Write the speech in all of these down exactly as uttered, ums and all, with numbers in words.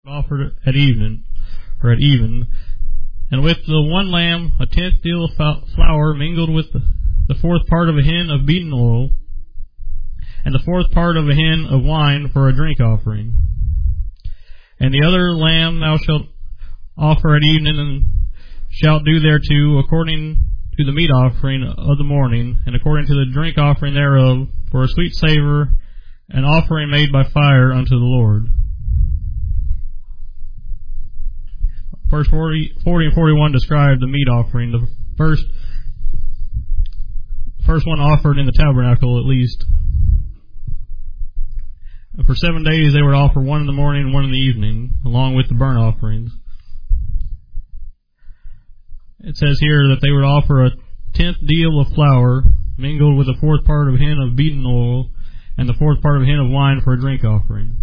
offered at evening, or at even, and with the one lamb a tenth deal of flour mingled with the, the fourth part of a hin of beaten oil, and the fourth part of a hin of wine for a drink offering. And the other lamb thou shalt offer at evening, and shalt do thereto according to the meat offering of the morning, and according to the drink offering thereof, for a sweet savor, an offering made by fire unto the Lord. Verse forty, forty and forty-one describe the meat offering. The first, first one offered in the tabernacle, at least. And for seven days they would offer one in the morning and one in the evening, along with the burnt offerings. It says here that they would offer a tenth deal of flour, mingled with a fourth part of a hin of beaten oil, and the fourth part of a hin of wine for a drink offering.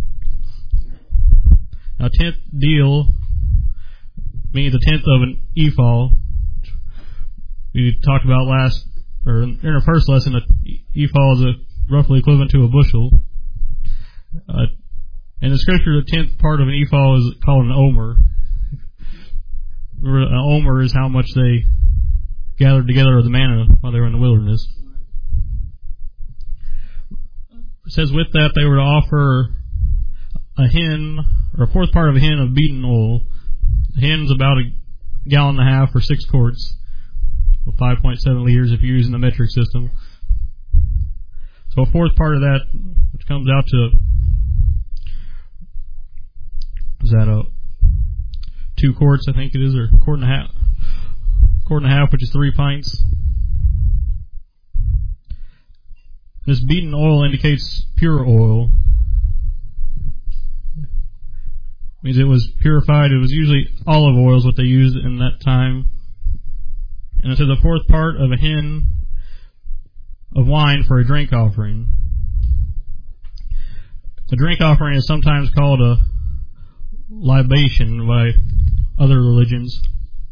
Now, tenth deal means a tenth of an ephah. We talked about last, or in our first lesson, an ephah is a roughly equivalent to a bushel. Uh, in the scripture, the tenth part of an ephah is called an omer. An omer is how much they gathered together of the manna while they were in the wilderness. It says with that they were to offer a hin, or a fourth part of a hin of beaten oil. A hin's about a gallon and a half or six quarts, well, five point seven liters if you're using the metric system. So a fourth part of that, which comes out to, is that a two quarts, I think it is, or a quart and a half, quart and a half, which is three pints. This beaten oil indicates pure oil. It means it was purified. It was usually olive oil is what they used in that time. And it says the fourth part of a hin of wine for a drink offering. A drink offering is sometimes called a libation by other religions.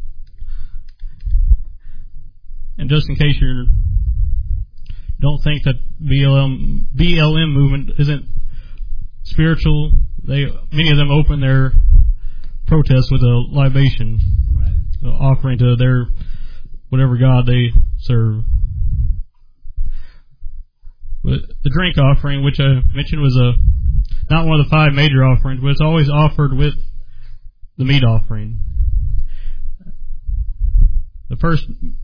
And just in case you don't think that B L M B L M movement isn't spiritual, they many of them open their protests with a libation, right, offering to their whatever god they serve. But the drink offering, which I mentioned, was a not one of the five major offerings, but it's always offered with the meat offering. The first,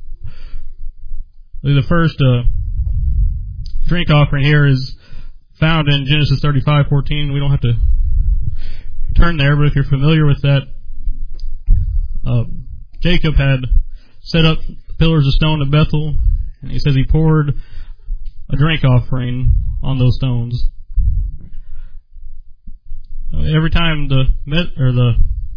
the first uh, drink offering here is found in Genesis thirty-five fourteen. We don't have to turn there, but if you're familiar with that, uh, Jacob had set up pillars of stone at Bethel, and he says he poured a drink offering on those stones. Every time the or the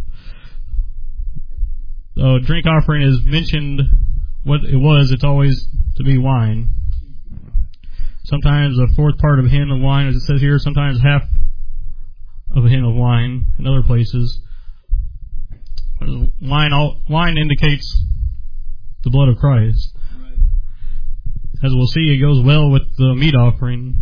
uh, drink offering is mentioned, what it was, it's always to be wine. Sometimes a fourth part of a hin of wine, as it says here. Sometimes half of a hin of wine. In other places, wine wine indicates the blood of Christ. As we'll see, it goes well with the meat offering.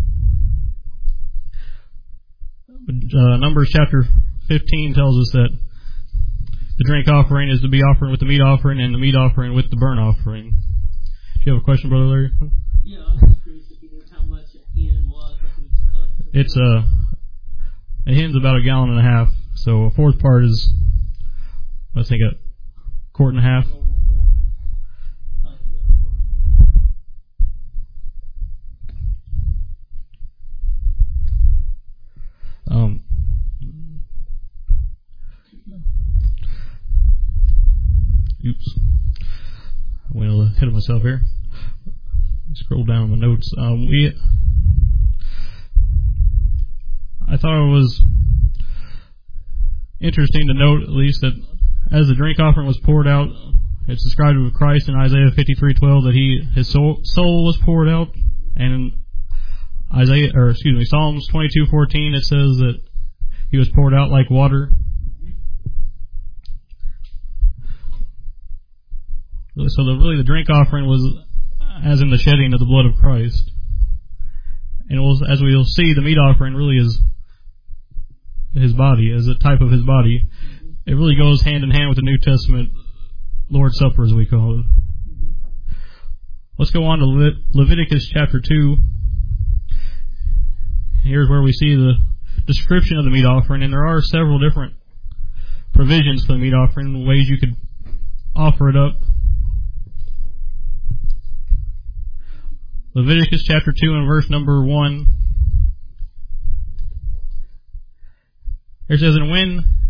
Uh, Numbers chapter fifteen tells us that the drink offering is to be offered with the meat offering, and the meat offering with the burnt offering. Do you have a question, Brother Larry? Yeah, I was just curious if you knew how much a hin was. It's a, a hin's about a gallon and a half, so a fourth part is, I think, a quart and a half. Um, oops. I went ahead of myself here. Scroll down my notes. Um, we, I thought it was interesting to note, at least, that as the drink offering was poured out, it's described with Christ in Isaiah fifty-three twelve that he his soul, soul was poured out, and in Isaiah, or excuse me, Psalms twenty-two fourteen, it says that he was poured out like water. So the, really the drink offering was as in the shedding of the blood of Christ. And it was, as we'll see, the meat offering really is his body, as a type of his body. Mm-hmm. It really goes hand in hand with the New Testament Lord's Supper, as we call it. Mm-hmm. Let's go on to Le- Leviticus chapter two. Here's where we see the description of the meat offering, and there are several different provisions for the meat offering, ways you could offer it up. Leviticus chapter two and verse number one. It says, "And when